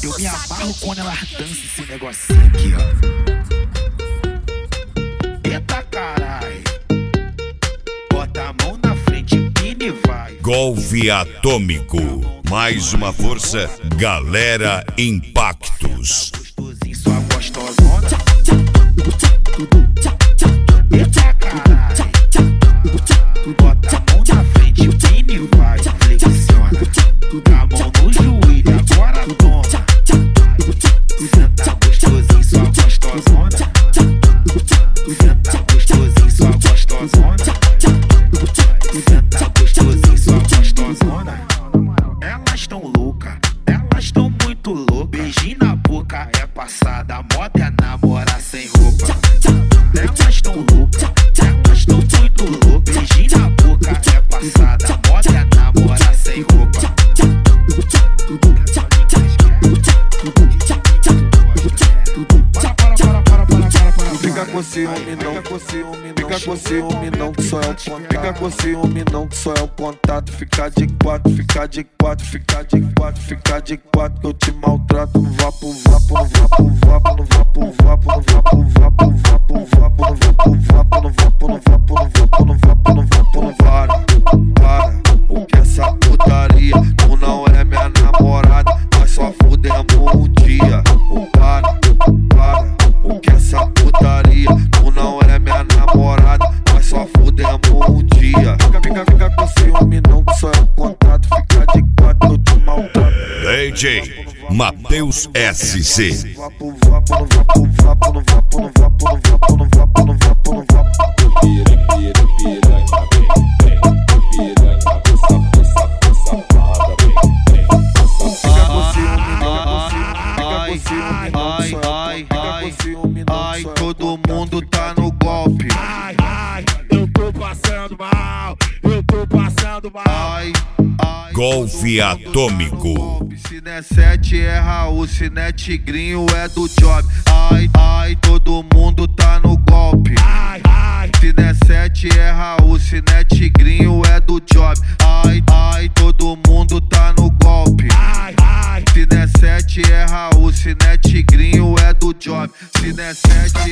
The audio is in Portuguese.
Eu me amarro quando ela dança esse negocinho aqui, ó. Eita carai, bota a mão na frente, empina e vai. Golpe Atômico, mais uma força, Galera Impactos. Gostosinho, sua gostosona. Eita carai, bota a mão na frente, empina e vai. Flexiona, dá a mão no joelho, agora toma. Senta gostosinho, sua gostosona. Senta gostosinho, sua gostosona. Senta gostosinho, sua gostosona. Elas tão loucas, elas tão muito loucas. Beijinho na boca é passada, a moda é namorar sem roupa. Elas tão loucas, elas tão muito loucas. Beijinho na boca é passada, a moda é namorar sem roupa. Fica com ciúme não, fica com ciúme não, que só é o contato. Fica com ciúme não, que só é o contato. Fica de quatro, fica de quatro, fica de quatro, fica de quatro, que eu te maltrato. Não vá pro vapo, não vá pro vapo, não vá pro vapo, não vá pro vapo, não vá pro vapo, não vá pro vapo, não vá pro, não vá pro, não vá pro, não vá pro, não vá pro, não para, porque essa putaria tu não é minha namorada, nós só fudemos um dia. Para, porque essa putaria tu não é minha namorada, nós só fudemos um dia. Fica com ciúme não, que só é o contato. Fica de quatro, eu te maltrato. DJ Matheus SC. Vapo, vapo, não vá pro vapo, não vá pro, não vá pro, não vá pro, não vá pro, não vá pro, não vá pro. Ai, todo mundo tá no golpe. Ai, eu tô passando mal, eu tô passando mal. Ai, Golpe Atômico. se não é 7 é Raul, se não é Tigrinho é do Job. Ai, todo mundo tá no golpe. Se não é 7 é Raul, se não é Tigrinho é do Job. Ai, todo mundo tá no golpe. Se não é 7 é Raul, se não é Tigrinho é do Job. Se não é 7